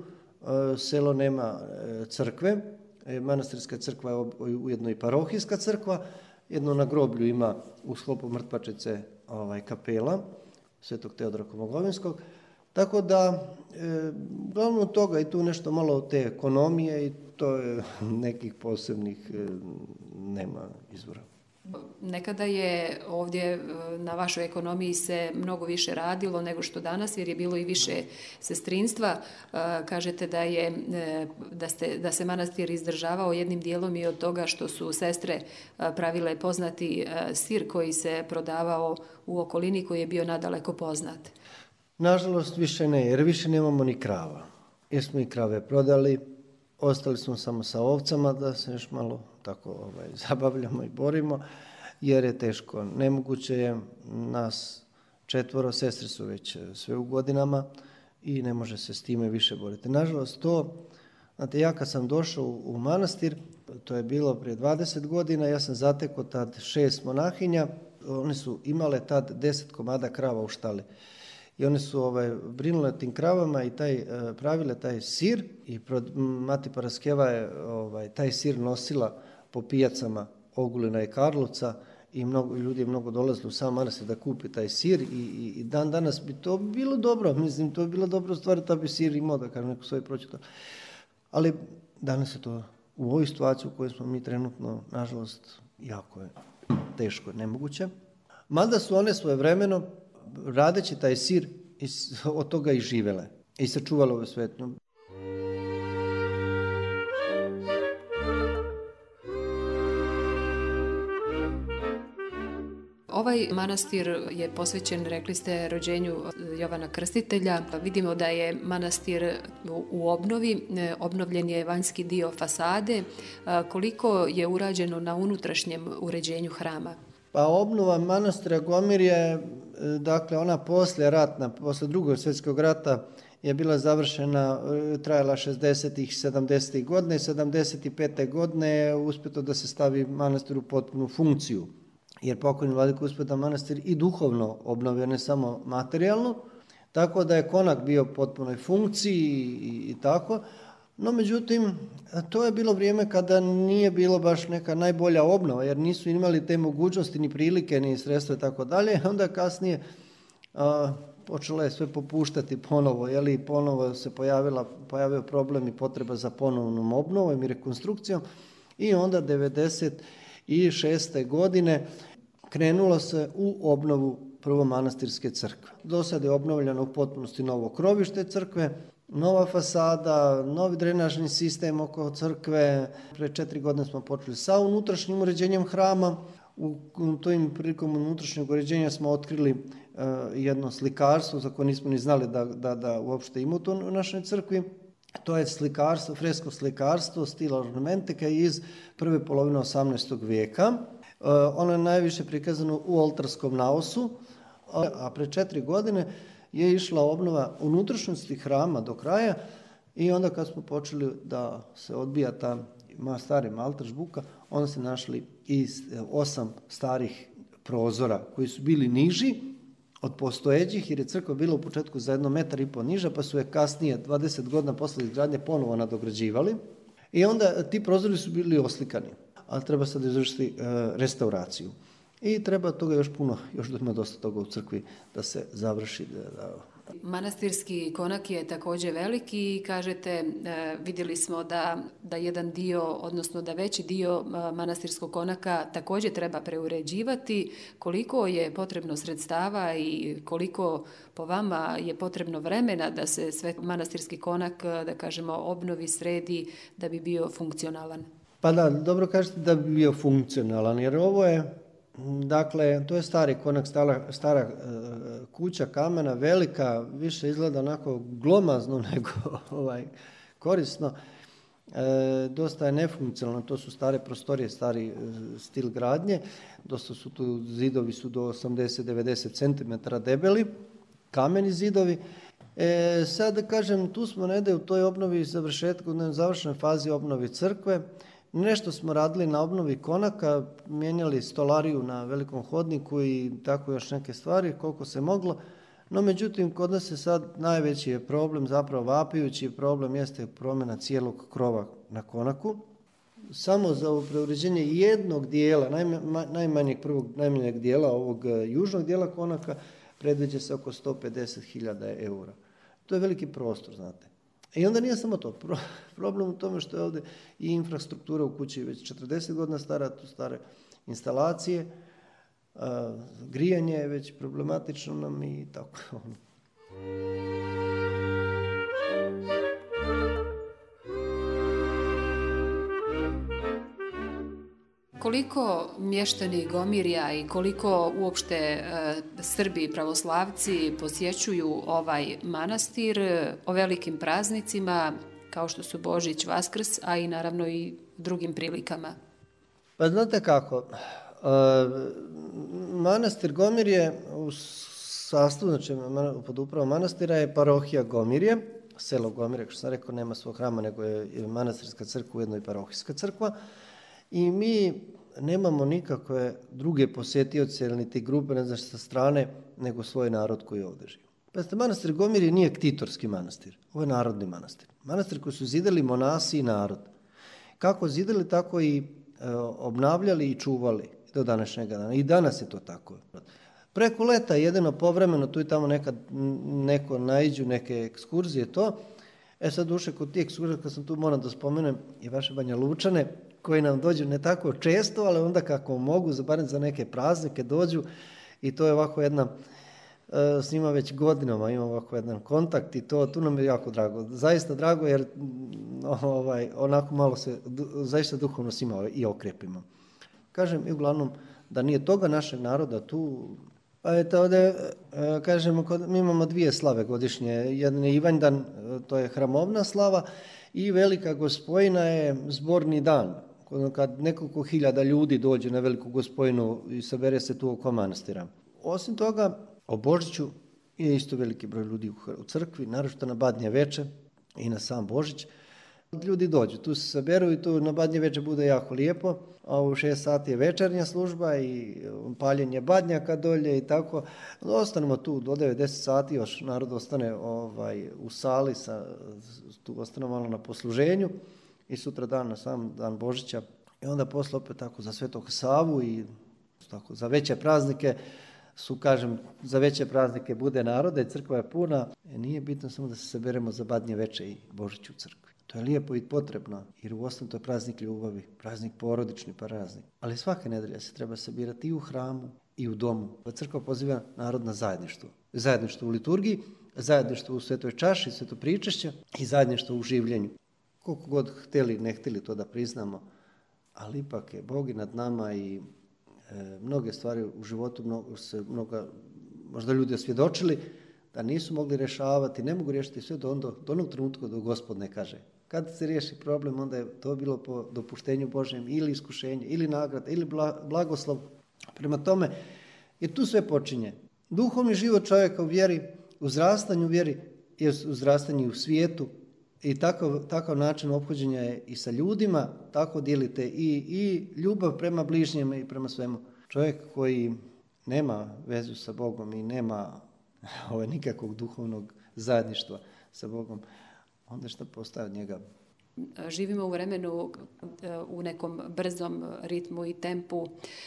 selo nema crkve, manastirska crkva je ujedno i parohijska crkva, jedno na groblju ima u sklopu mrtvačice ovaj, kapela Svetog Teodora Komogovinskog, tako da e, glavno toga i tu nešto malo te ekonomije i to je nekih posebnih e, nema izvora. Nekada je ovdje na vašoj ekonomiji se mnogo više radilo nego što danas, jer je bilo i više sestrinstva. Kažete da, je, da, ste, da se manastir izdržavao jednim dijelom i od toga što su sestre pravile poznati sir koji se prodavao u okolini, koji je bio nadaleko poznat. Nažalost više ne, jer više nemamo ni krava. Jer smo i krave prodali, ostali smo samo sa ovcama da se još malo tako ovaj, zabavljamo i borimo, jer je teško. Nemoguće je, nas četvoro, sestre su već sve u godinama i ne može se s time više boriti. Nažalost to, znate, ja kad sam došao u manastir, to je bilo prije dvadeset godina, ja sam zatekao tad šest monahinja, one su imale tad deset komada krava u štali. I one su ovaj, brinule tim kravama i taj, pravile taj sir i Mati Paraskeva je ovaj, taj sir nosila po pijacama Ogulina i Karlovca i mnogo, ljudi je mnogo dolazili u sam manastir da kupi taj sir i, i, i dan danas bi to bilo dobro, mislim to bi bilo dobro stvari da bi sir imao da kažem neko svoje pročito. Ali danas je to u ovoj situaciji u kojoj smo mi trenutno, nažalost, jako je teško, nemoguće. Mada su one svojevremeno radeći taj sir od toga i živele i sačuvale ove svetinju. Ovaj manastir je posvećen, rekli ste, rođenju Jovana Krstitelja. Vidimo da je manastir u obnovi, obnovljen je vanjski dio fasade. Koliko je urađeno na unutrašnjem uređenju hrama? Pa obnova manastira Gomirje, dakle ona poslije ratna, poslije drugog svjetskog rata je bila završena, trajala šezdesetih, sedamdesetih godine i sedamdeset pete godine je uspjeto da se stavi manastir u potpunu funkciju. Jer pokojni vladika uspio da manastir i duhovno obnovio, ne samo materijalno, tako da je konak bio u potpunoj funkciji i, i tako. No međutim, to je bilo vrijeme kada nije bilo baš neka najbolja obnova, jer nisu imali te mogućnosti, ni prilike, ni sredstva i tako dalje. Onda kasnije a, počelo je sve popuštati ponovo, jeli, ponovo se pojavila, pojavio problem i potreba za ponovnom obnovom i rekonstrukcijom i onda devedeset šeste godine krenulo se u obnovu prvo manastirske crkve. Do sada je obnovljeno u potpunosti novo krovište crkve, nova fasada, novi drenažni sistem oko crkve. Pre četiri godine smo počeli sa unutrašnjim uređenjem hrama. U tojim prilikom unutrašnjeg uređenja smo otkrili uh, jedno slikarstvo za koje nismo ni znali da, da, da uopšte ima to u našoj crkvi. To je slikarstvo, fresko slikarstvo stila ornamentika iz prve polovine osamnaestog vijeka. Uh, ono je najviše prikazano u oltarskom naosu, a pre četiri godine je išla obnova unutrašnjosti hrama do kraja i onda kad smo počeli da se odbija ta stari maltar žbuka, onda se našli i osam starih prozora koji su bili niži od postojećih, jer je crkva bila u početku za jedno metar i po niža, pa su je kasnije, dvadeset godina posle izgradnje, ponovo nadograđivali. I onda ti prozori su bili oslikani, ali treba sad izvršiti e, restauraciju. I treba toga još puno, još da ima dosta toga u crkvi da se završi. Da, da. Manastirski konak je također veliki i kažete, e, vidjeli smo da, da jedan dio, odnosno da veći dio manastirskog konaka također treba preuređivati. Koliko je potrebno sredstava i koliko po vama je potrebno vremena da se sve manastirski konak, da kažemo, obnovi, sredi, da bi bio funkcionalan? Pa da, dobro kažete da bi bio funkcionalan, jer ovo je Dakle, to je stari konak, stara, stara uh, kuća kamena, velika, više izgleda onako glomazno nego ovaj, korisno. E, dosta je nefunkcionalno, to su stare prostorije, stari e, stil gradnje, dosta su tu zidovi su do osamdeset do devedeset centimetara debeli, kameni zidovi. E, sad da kažem, tu smo negdje u toj obnovi završetku, u završnoj fazi obnovi crkve. Nešto smo radili na obnovi konaka, mijenjali stolariju na velikom hodniku i tako još neke stvari koliko se moglo. No međutim, kod nas je sad najveći je problem, zapravo vapijući problem jeste promjena cijelog krova na konaku. Samo za preuređenje jednog dijela, najmanjeg prvog, najmanjeg dijela ovog južnog dijela konaka predviđa se oko sto pedeset hiljada eura. To je veliki prostor, znate. I onda nije samo to. Problem u tome što je ovdje i infrastruktura u kući već četrdeset godina stara, tu stare instalacije, a, grijanje je već problematično nam i tako. Koliko mještani Gomirja i koliko uopšte e, Srbi pravoslavci posjećuju ovaj manastir o velikim praznicima kao što su Božić, Vaskrs, a i naravno i drugim prilikama? Pa znate kako, e, manastir Gomirje u sastavu, znači pod upravom manastira je parohija Gomirje, selo Gomirje, kao što sam rekao, nema svog hrama, nego je manastirska crkva, ujedno i parohijska crkva. I mi nemamo nikakve druge posjetioce, niti grupe, ne znam sa strane, nego svoj narod koji ovdje živi. Pazite, manastir Gomirje nije ktitorski manastir, ovo je narodni manastir. Manastir koji su zidali monasi i narod. Kako zidali, tako i e, obnavljali i čuvali do današnjega dana. I danas je to tako. Preko leta jedino povremeno, tu i tamo nekad neko naiđu, neke ekskurzije, to. E sad duše, kod tih ekskurzija, kad sam tu moram da spomenem i vaše Banja Lučane, koji nam dođu ne tako često, ali onda kako mogu, barem za neke praznike dođu i to je ovako jedna, e, s njima već godinama imam ovako jedan kontakt i to, tu nam je jako drago. Zaista drago jer ovaj, onako malo se, zaista duhovno s njima i okrepimo. Kažem i uglavnom da nije toga našeg naroda tu. Pa eto ovdje, e, kažemo, mi imamo dvije slave godišnje. Jedan je Ivanjdan, to je hramovna slava, i Velika Gospojina je zborni dan. Kad nekoliko hiljada ljudi dođe na Veliku Gospojinu i sabere se tu oko manastira. Osim toga, o Božiću je isto veliki broj ljudi u crkvi, naročito na Badnje veče i na sam Božić. Ljudi dođu, tu se saberu i tu na Badnje veče bude jako lijepo, a u šest sati je večernja služba i paljenje badnjaka dolje i tako. Ostanemo tu do devet deset sati, još narod ostane ovaj, u sali, sa, tu ostanemo malo na posluženju i sutra dan na sam dan Božića. I onda posle opet tako za Svetog Savu i tako za veće praznike su, kažem, za veće praznike bude naroda i crkva je puna. E, nije bitno samo da se saberemo za Badnje veče i Božić u crkvi. To je lijepo i potrebno, jer u osnovu to je praznik ljubavi, praznik porodični praznik. Ali svake nedelje se treba sabirati i u hramu i u domu. Crkva poziva narod na zajedništvo. Zajedništvo u liturgiji, zajedništvo u svetoj čaši, sveto pričešće i zajedništvo u življenju. Koliko god htjeli, ne htjeli to da priznamo, ali ipak je Bog i nad nama i e, mnoge stvari u životu mnogo, se mnoga, možda ljudi osvjedočili da nisu mogli rješavati, ne mogu riješiti sve do, onda, do onog trenutka dok Gospod ne kaže. Kad se riješi problem, onda je to bilo po dopuštenju Božjem ili iskušenje, ili nagrada, ili blagoslov. Prema tome, jer tu sve počinje. Duhovni život čovjeka u vjeri, uzrastanju u vjeri, je uzrastanje u svijetu i takav, takav način ophođenja je i sa ljudima, tako dijelite i, i ljubav prema bližnjima i prema svemu. Čovjek koji nema vezu sa Bogom i nema ovaj, nikakvog duhovnog zajedništva sa Bogom, onda šta postaje od njega? Živimo u vremenu u nekom brzom ritmu i tempu.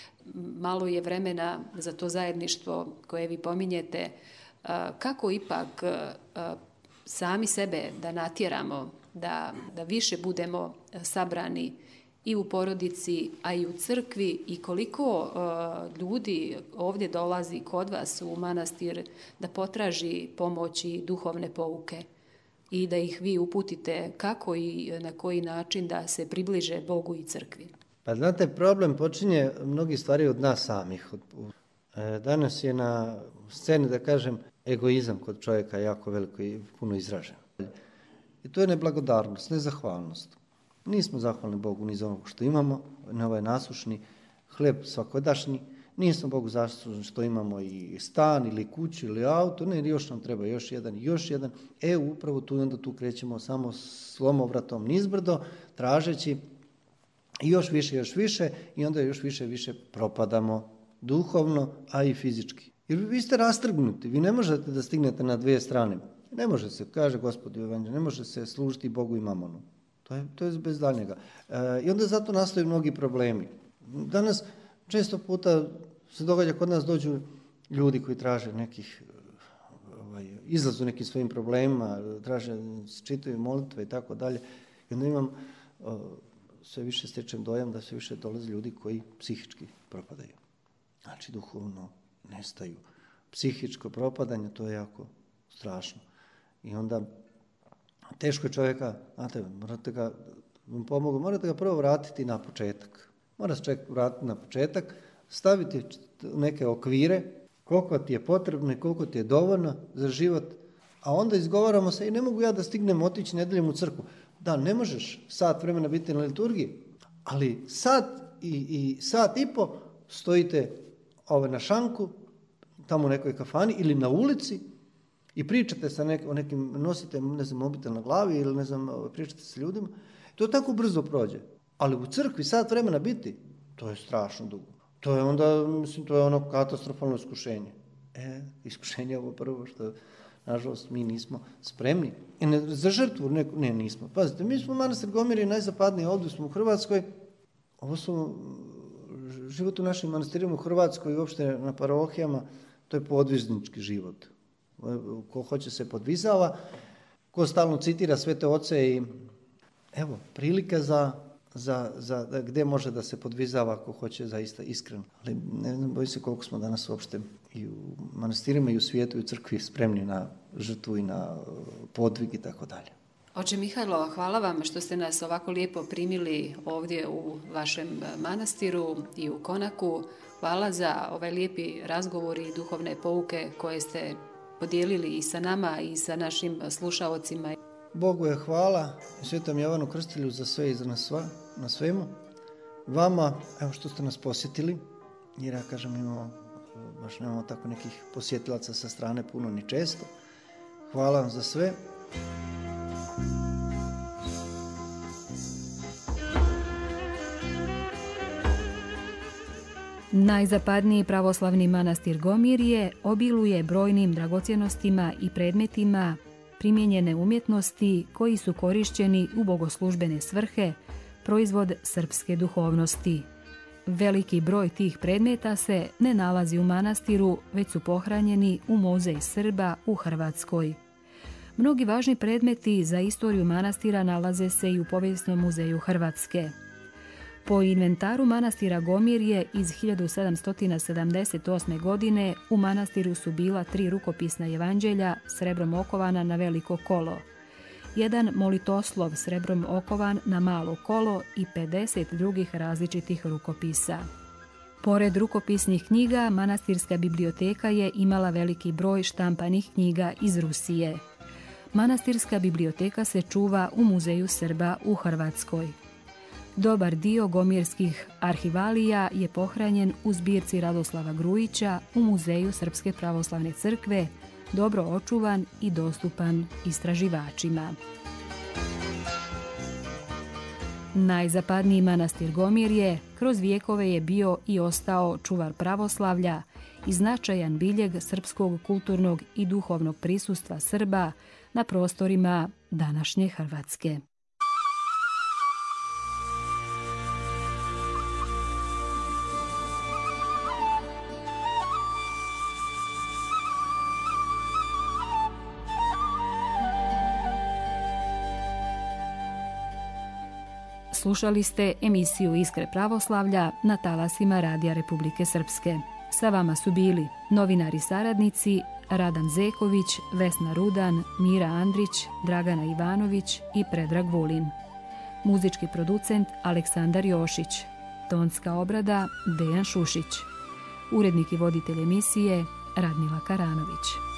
Malo je vremena za to zajedništvo koje vi pominjete. Kako ipak sami sebe da natjeramo, da, da više budemo sabrani i u porodici, a i u crkvi, i koliko uh, ljudi ovdje dolazi kod vas u manastir da potraži pomoć i duhovne pouke i da ih vi uputite kako i na koji način da se približe Bogu i crkvi? Pa znate, problem počinje mnogi stvari od nas samih. Danas je na sceni, da kažem, egoizam kod čovjeka jako veliko i puno izražen. I to je neblagodarnost, nezahvalnost. Nismo zahvalni Bogu ni za ono što imamo, na ovaj nasušni hleb svakodašnji. Nismo Bogu zaslužni što imamo i stan ili kuću ili auto, ne, još nam treba još jedan i još jedan. E, upravo tu i onda tu krećemo samo slomovratom nizbrdo, tražeći i još više, još više i onda još više, više propadamo duhovno, a i fizički. Jer vi ste rastrgnuti, vi ne možete da stignete na dvije strane. Ne može se, kaže Gospod u Evanđelju, ne može se služiti Bogu i mamonu. To je, to je bez daljnjega. E, I onda zato nastaju mnogi problemi. Danas često puta se događa, kod nas dođu ljudi koji traže nekih ovaj, izlazu nekim svojim problemima, traže, čitaju molitve i tako dalje. I onda imam o, sve više stečem dojam da sve više dolaze ljudi koji psihički propadaju. Znači duhovno nestaju. Psihičko propadanje, to je jako strašno. I onda teško je čovjeka, znate, morate ga, vam pomogu, morate ga prvo vratiti na početak. Mora se čovjek vratiti na početak, staviti neke okvire, koliko ti je potrebno i koliko ti je dovoljno za život, a onda izgovaramo se i ne mogu ja da stignem otići nedeljom u crkvu. Da, ne možeš sat vremena biti na liturgiji, ali sat i, i sat i po stojite ove na šanku, tamo u nekoj kafani ili na ulici i pričate sa nek, o nekim, nosite ne znam, mobitel na glavi ili ne znam, pričate sa ljudima. To tako brzo prođe. Ali u crkvi sat vremena biti, to je strašno dugo. To je onda, mislim, to je ono katastrofalno iskušenje. E, iskušenje je ovo prvo što, nažalost, mi nismo spremni. I ne, za žrtvu ne, ne nismo. Pazite, mi smo manastir Gomir najzapadniji, ovdje smo u Hrvatskoj. Ovo su život u našim manastirima u Hrvatskoj i uopšte na parohijama, to je podvižnički život. Ko hoće se podvizava, ko stalno citira svete oce i evo, prilika za, za, za gdje može da se podvizava ako hoće zaista iskreno. Ali ne znam, bojim se koliko smo danas uopšte i u manastirima i u svijetu i u crkvi spremni na žrtvu i na podvig i tako dalje. Oče Mihajlo, hvala vam što ste nas ovako lijepo primili ovdje u vašem manastiru i u konaku. Hvala za ovaj lijepi razgovor i duhovne pouke koje ste podijelili i sa nama i sa našim slušaocima. Bogu je hvala i Svetom Jovanu Krstitelju za sve i za nas sva, na svemu. Vama, evo što ste nas posjetili, jer ja kažem imamo, baš nemamo tako nekih posjetilaca sa strane puno ni često. Hvala vam za sve. Najzapadniji pravoslavni manastir Gomirje obiluje brojnim dragocjenostima i predmetima primijenjene umjetnosti koji su korišćeni u bogoslužbene svrhe, proizvod srpske duhovnosti. Veliki broj tih predmeta se ne nalazi u manastiru, već su pohranjeni u Muzej Srba u Hrvatskoj. Mnogi važni predmeti za istoriju manastira nalaze se i u Povijesnom muzeju Hrvatske. Po inventaru manastira Gomirje iz hiljadu sedamsto sedamdeset osme. godine u manastiru su bila tri rukopisna evanđelja srebrom okovana na veliko kolo, jedan molitoslov srebrom okovan na malo kolo i pedeset drugih različitih rukopisa. Pored rukopisnih knjiga, manastirska biblioteka je imala veliki broj štampanih knjiga iz Rusije. Manastirska biblioteka se čuva u Muzeju Srba u Hrvatskoj. Dobar dio gomirskih arhivalija je pohranjen u zbirci Radoslava Grujića u Muzeju Srpske pravoslavne crkve, dobro očuvan i dostupan istraživačima. Najzapadniji manastir Gomirje kroz vijekove je bio i ostao čuvar pravoslavlja i značajan biljeg srpskog kulturnog i duhovnog prisustva Srba na prostorima današnje Hrvatske. Slušali ste emisiju Iskre pravoslavlja na talasima Radija Republike Srpske. Sa vama su bili novinari saradnici Radan Zeković, Vesna Rudan, Mira Andrić, Dragana Ivanović i Predrag Vulin. Muzički producent Aleksandar Jošić. tonska obrada Dejan Šušić. Urednik i voditelj emisije Radmila Karanović.